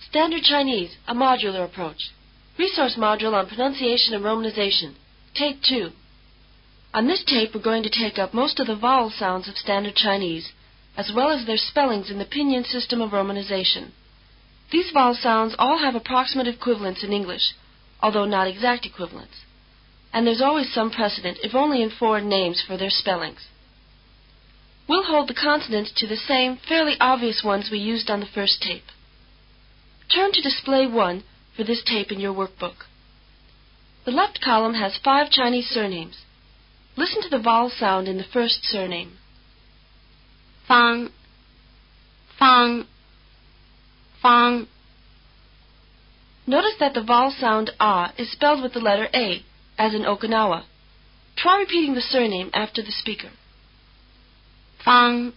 Standard Chinese, a modular approach. Resource module on pronunciation and romanization. Tape 2. On this tape, we're going to take up most of the vowel sounds of Standard Chinese, as well as their spellings in the pinyin system of romanization. These vowel sounds all have approximate equivalents in English, although not exact equivalents. And there's always some precedent, if only in foreign names, for their spellings. We'll hold the consonants to the same, fairly obvious ones we used on the first tape. Turn to Display 1 for this tape in your workbook. The left column has 5 Chinese surnames. Listen to the vowel sound in the first surname. Fang, Fang, Fang. Notice that the vowel sound ah is spelled with the letter A, as in Okinawa. Try repeating the surname after the speaker. Fang,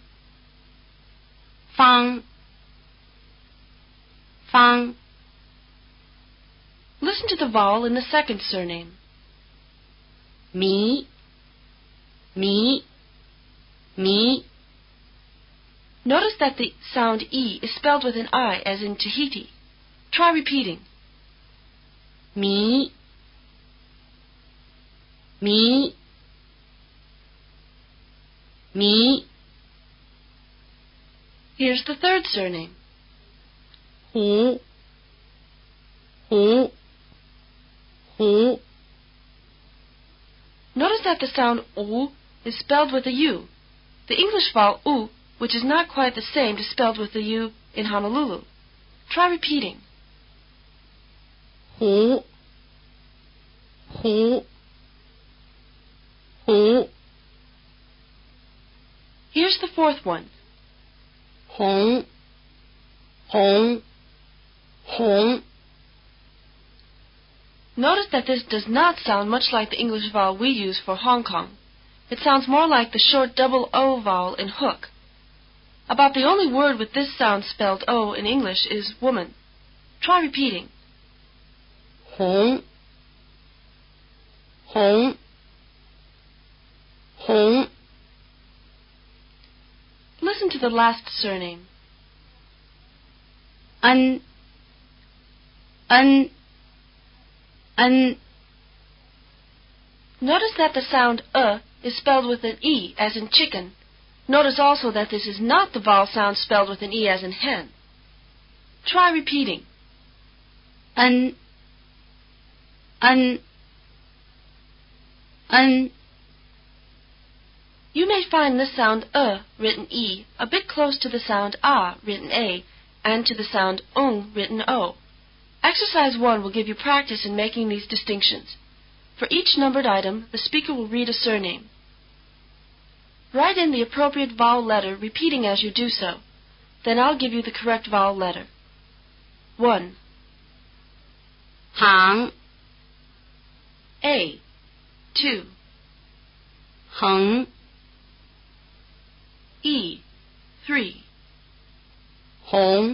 Fang, Fang. Listen to the vowel in the second surname. Mi, Mi, Mi. Notice that the sound E is spelled with an I, as in Tahiti. Try repeating. Mi, Mi, Mi. Here's the third surname. Hu, Hu, Hu. Notice that the sound U is spelled with a U. The English vowel U, which is not quite the same, is spelled with a U in Honolulu. Try repeating. Hu, Hu, Hu. Here's the fourth one. Hong, Hong, Hong. Notice that this does not sound much like the English vowel we use for Hong Kong. It sounds more like the short double O vowel in hook. About the only word with this sound spelled O in English is woman. Try repeating. Hong, Hong, Hong. Listen to the last surname. An, An, An. Notice that the sound is spelled with an E, as in chicken. Notice also that this is not the vowel sound spelled with an E, as in hen. Try repeating. An, An, An. You may find this sound written E a bit close to the sound written A and to the sound written O. Exercise 1 will give you practice in making these distinctions. For each numbered item, the speaker will read a surname. Write in the appropriate vowel letter, repeating as you do so. Then I'll give you the correct vowel letter. 1. Hang, A. 2. Heng, E. 3. Hong,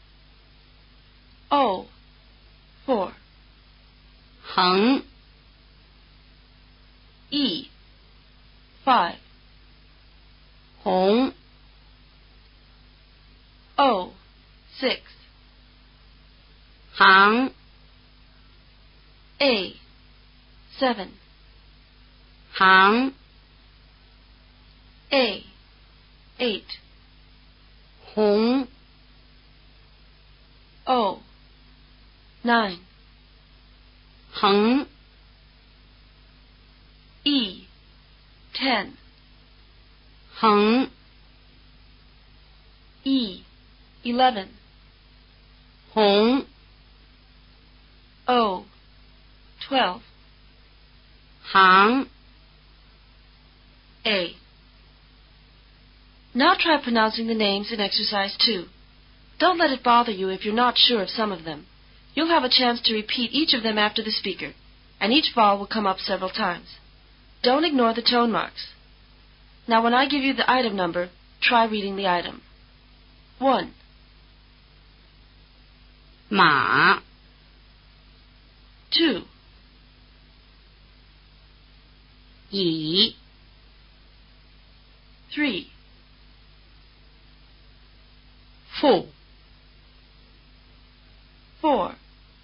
O. 4. Heng, E. 5. Hong, O. 6. Hang, A. 7. Hang, A. 8. Hong, O. 9. Heng, E. 10. Heng, E. 11. Hong, O. 12. Hang. A. Now try pronouncing the names in exercise 2. Don't let it bother you if you're not sure of some of them. You'll have a chance to repeat each of them after the speaker, and each vowel will come up several times. Don't ignore the tone marks. Now when I give you the item number, try reading the item. 1. Mã, 2. ỷ, 3. phụ, 4.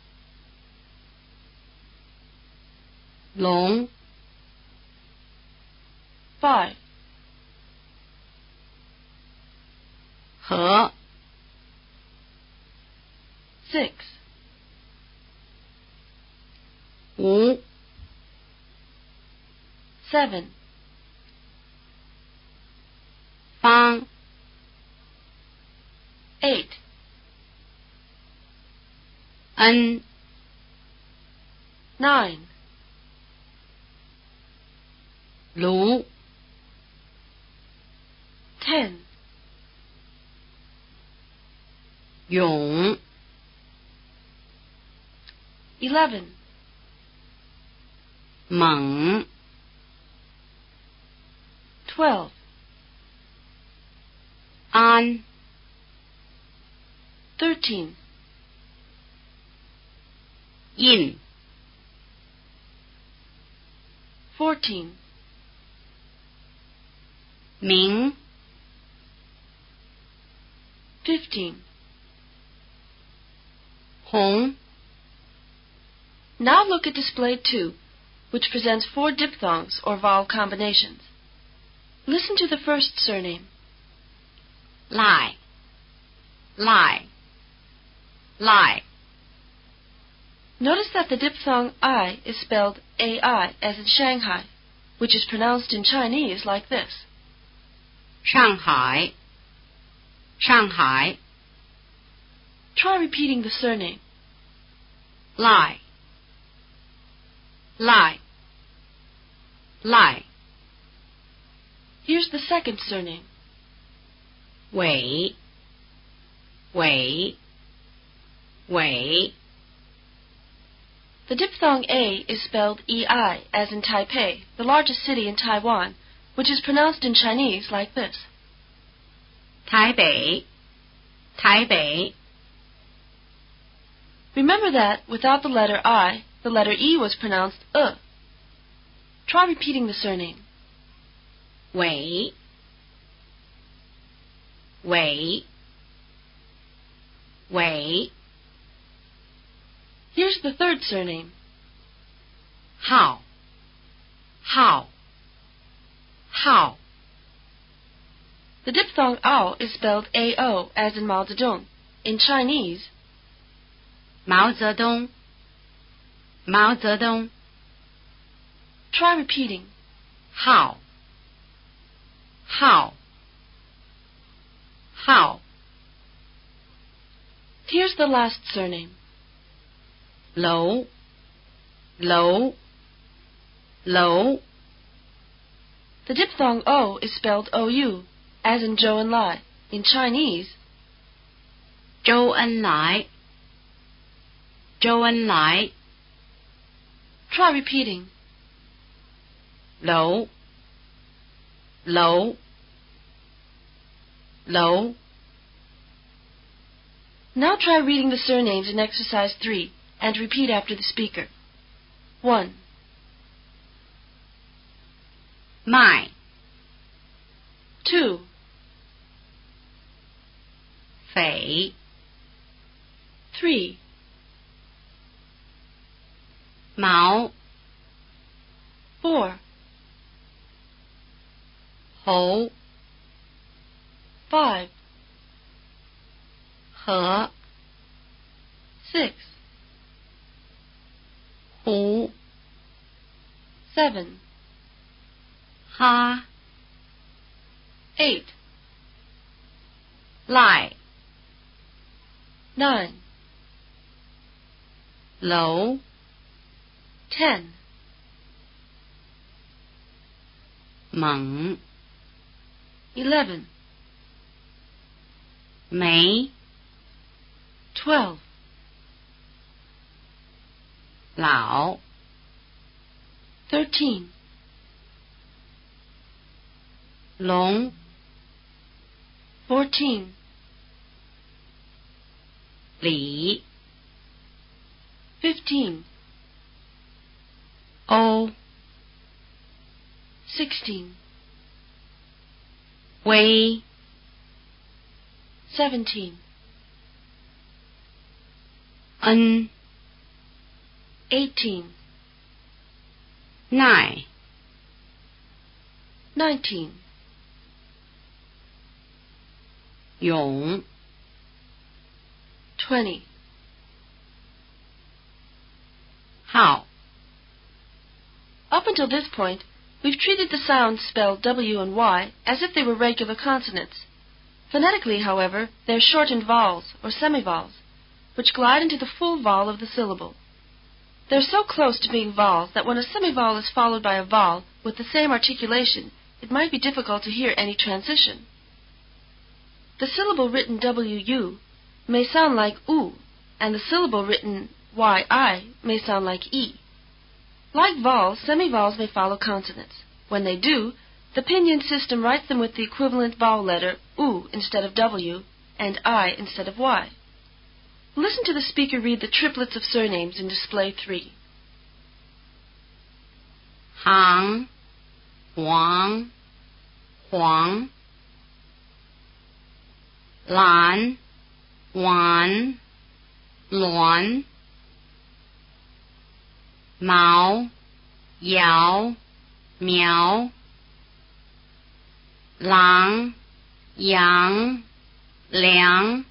龙 5. 和 6. 无 7. 方 8. 恩 9. 卢 10. 永 11. 猛 12. 安 13. 印 14. 明 15. 红 Now look at display 2, which presents 4 diphthongs or vowel combinations. Listen to the first surname. 赖 赖 赖 Notice that the diphthong I is spelled AI as in Shanghai, which is pronounced in Chinese like this. 上海 上海 Try repeating the surname. 赖 赖 赖 Here's the second surname. 伟伟伟 The diphthong A is spelled EI as in Taipei, the largest city in Taiwan, which is pronounced in Chinese like this. 台北台北 Remember that, without the letter I, the letter E was pronounced Try repeating the surname. 伟伟伟 Here's the third surname. 浩浩浩 The diphthong Ao is spelled AO as in Mao Zedong. In Chinese, 毛泽东毛泽东 try repeating. 浩浩浩 Here's the last surname. 楼楼楼 The diphthong O is spelled OU, as in Zhou and Lai. In Chinese, 周恩来周恩来 try repeating. 楼楼楼 Now try reading the surnames in exercise 3 and repeat after the speaker. 1. 麦 2. 匪 3. 毛 4. 猴 5. 和 6. 湖 7. 哈 8. 赖 9. 楼 10. 猛 11. 没 12. 老 13. 龙 14. 里 15. 欧 16. 微 17. n 18, 9 19, 勇 20. 号 Up until this point, we've treated the sounds spelled W and Y as if they were regular consonants. Phonetically, however, they're shortened vowels, or semivowels, which glide into the full vowel of the syllable. They're so close to being vowels that when a semivowel is followed by a vowel with the same articulation, it might be difficult to hear any transition. The syllable written W-U may sound like oo, and the syllable written Y-I may sound like E. Like vowels, semivowels may follow consonants. When they do, the pinyin system writes them with the equivalent vowel letter oo instead of W and I instead of Y. Listen to the speaker read the triplets of surnames in display 3. Hang, Huang, Huang, Lan, Wan, Luan, Mao, Yao, Miao, Lang, Yang, Liang.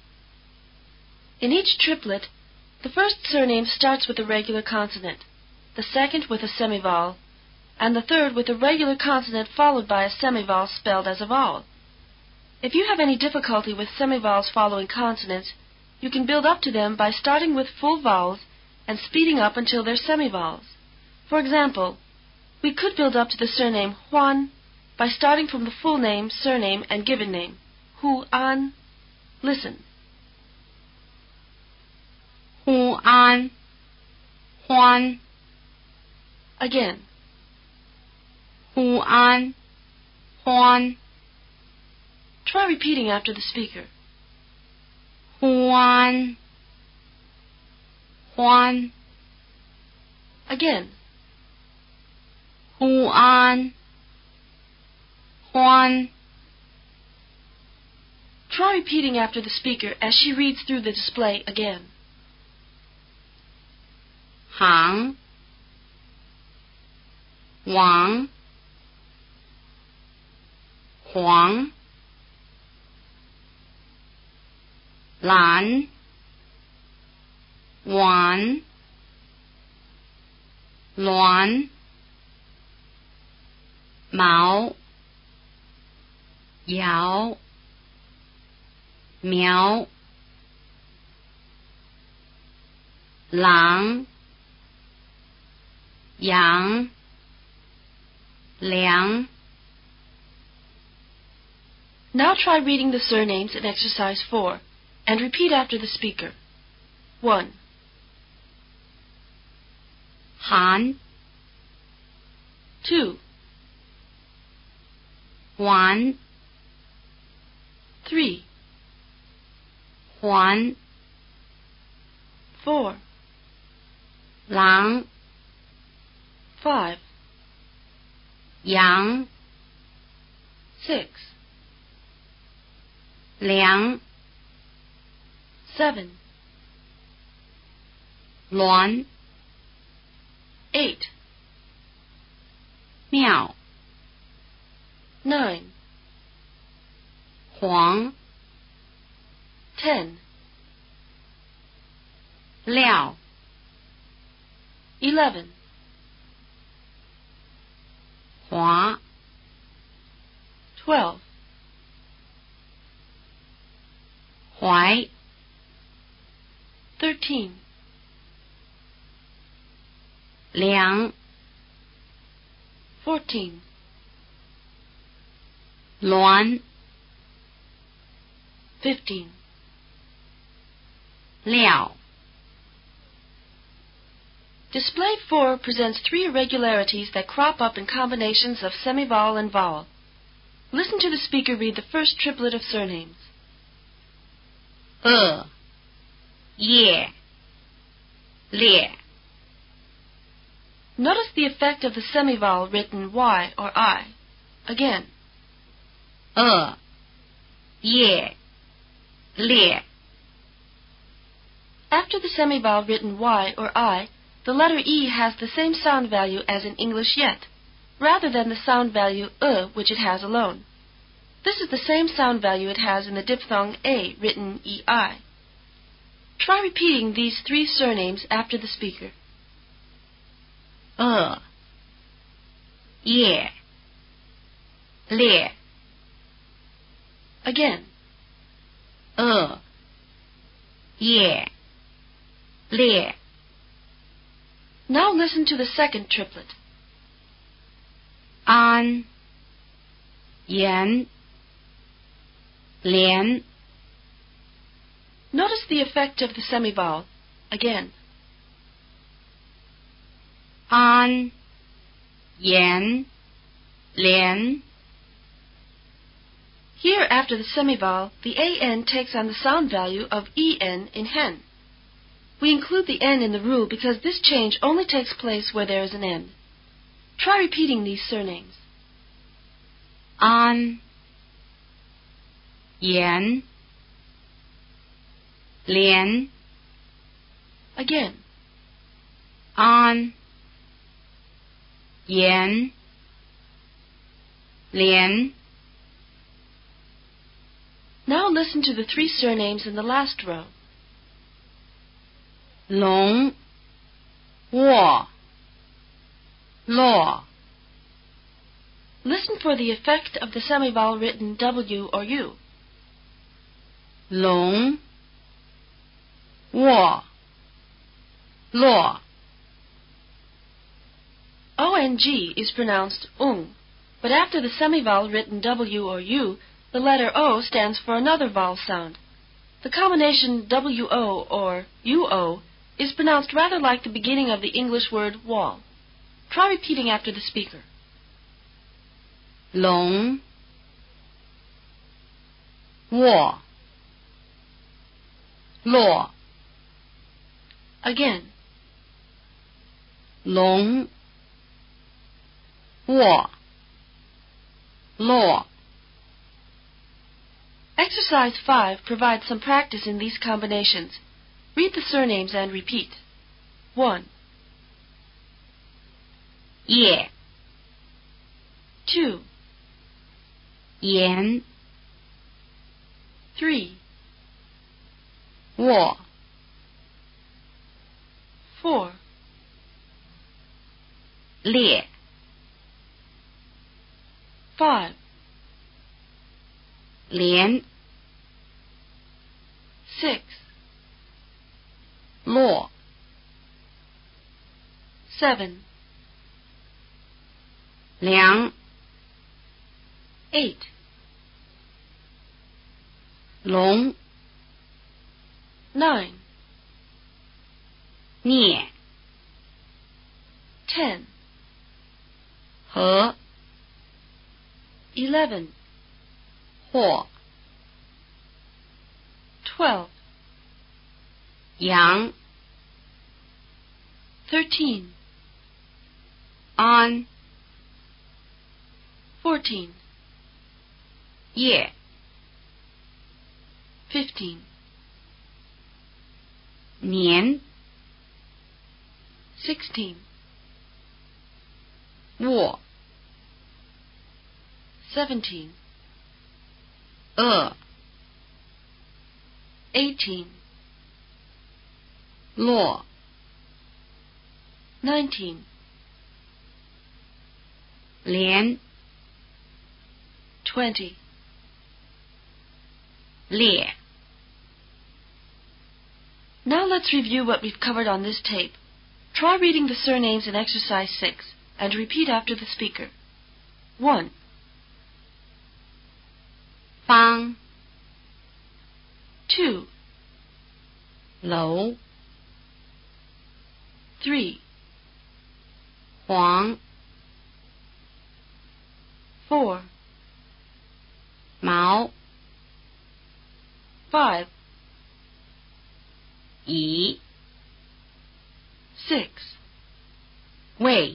In each triplet, the first surname starts with a regular consonant, the second with a semivowel, and the third with a regular consonant followed by a semivowel spelled as a vowel. If you have any difficulty with semivowels following consonants, you can build up to them by starting with full vowels and speeding up until they're semivowels. For example, we could build up to the surname Huan by starting from the full name, surname, and given name, Hu-an. Listen. Huan, Huan, Again. Huan, Huan, Try repeating after the speaker. Huan, Huan, Again. Huan, Huan. Try repeating after the speaker as she reads through the display again. Hang, Wang, Huang, Lan, Wan, Luan, Mao, Yao, Miao, Lang, Yang, Liang. Now try reading the surnames in exercise 4 and repeat after the speaker. 1, Han, 2, Wan, 3, Huan, 4, Lang, 5, Yang, 6, Liang, 7, Luan, 8, Miao, 9, Huang, 10, Liao, 11, Hua, 12, Huai, 13, Liang, 14, Luan, 15. Liao. Display 4 presents 3 irregularities that crop up in combinations of semivowel and vowel. Listen to the speaker read the first triplet of surnames. Ye, Lie. Notice the effect of the semivowel written Y or I. Again. Ye, Lie. After the semivowel written Y or I, the letter E has the same sound value as in English yet, rather than the sound value which it has alone. This is the same sound value it has in the diphthong A written EI. Try repeating these three surnames after the speaker. Ye, Lie. Again. Ye, Lie. Now listen to the second triplet. An, Yan, Lian. Notice the effect of the semivowel. Again. An, Yan, Lian. Here, after the semivowel, the AN takes on the sound value of EN in hen. We include the N in the rule because this change only takes place where there is an N. Try repeating these surnames. An, Yan, Lian. Again. An, Yan, Lian. Now listen to the three surnames in the last row. Long, Wo, Lo. Listen for the effect of the semivowel written W or U. Long, Wo, Lo. ONG is pronounced ung, but after the semivowel written W or U, the letter O stands for another vowel sound. The combination WO or UO is pronounced rather like the beginning of the English word wall. Try repeating after the speaker. Long, Wo, Lo. Again. Long, Wo, Lo. Exercise 5 provides some practice in these combinations. Read the surnames and repeat. 1, Ye, 2, Yan, 3, Wo, 4, Lie. 5, Lian, 6, Lo. 7, Liang, 8, Long, 9, Nie. 10, He, 11, Ho, 12, Yang, 13, An, 14, Ye. 15, Nian, 16, Wo, 17, 18, Lo. 19, Lian, 20. Lie. Now let's review what we've covered on this tape. Try reading the surnames in exercise 6 and repeat after the speaker. 1, Fang, 2, Lou, 3, Huang, 4, Mao, 5, Yi, 6, Wei,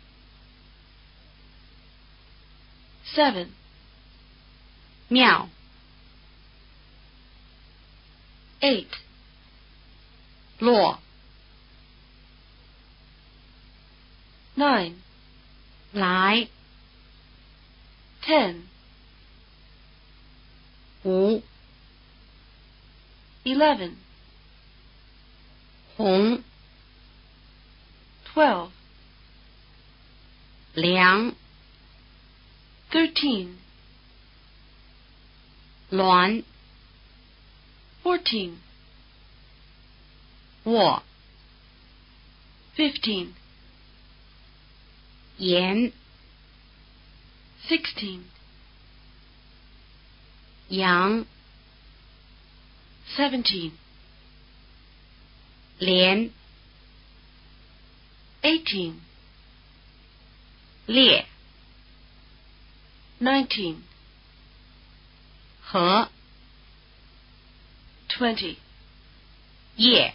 7, Miao, 8, 落 9, 来 10, 无 11, 红 12, 凉 13, 暖 14, 卧 15, 盐 16, 阳 17, 连 18, 列 19, 和 20. 叶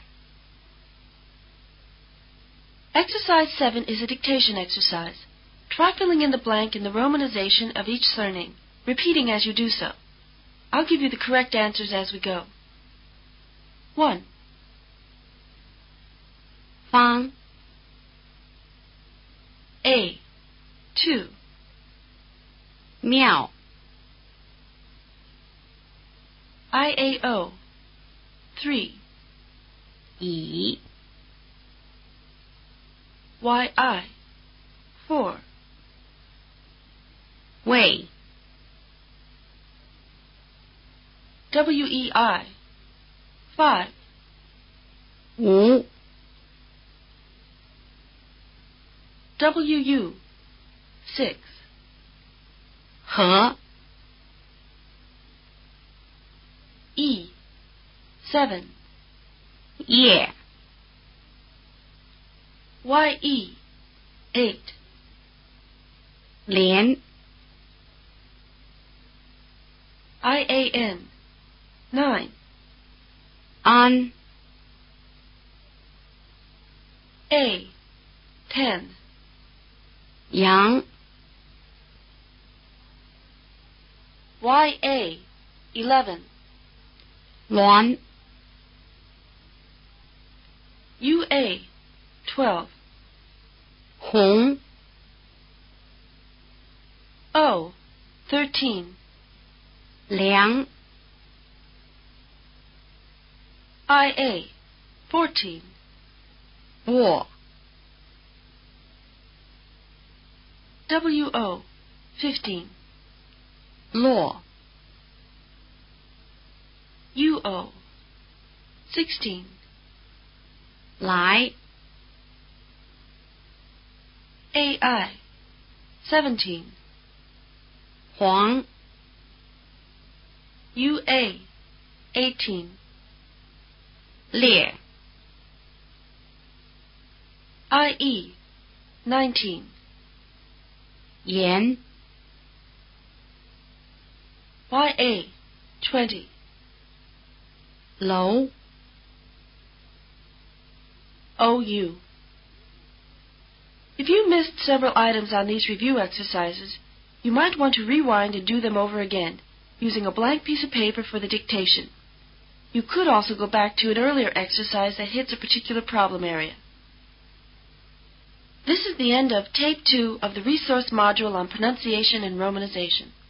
Exercise 7 is a dictation exercise. Try filling in the blank in the romanization of each surname, repeating as you do so. I'll give you the correct answers as we go. 1, 方 A, 2, 庙 IAO, 3, 乙 YI, 4, 未 WEI, 5, 无 WU, 6, 和 E, 7, 叶 YE, 8, 连 IAN, 9, 安 A, 10, 阳 YA, 11, 鸾 UA, 12, 红 O, 13, 凉 IA, 14, 卧 WO, 15, 落 UO, 16, 来 AI, 17, 黄 UA, 18, 烈 IE, 19, 盐 YA, 20, 楼 OU. If you missed several items on these review exercises, you might want to rewind and do them over again, using a blank piece of paper for the dictation. You could also go back to an earlier exercise that hits a particular problem area. This is the end of Tape 2 of the Resource Module on Pronunciation and Romanization.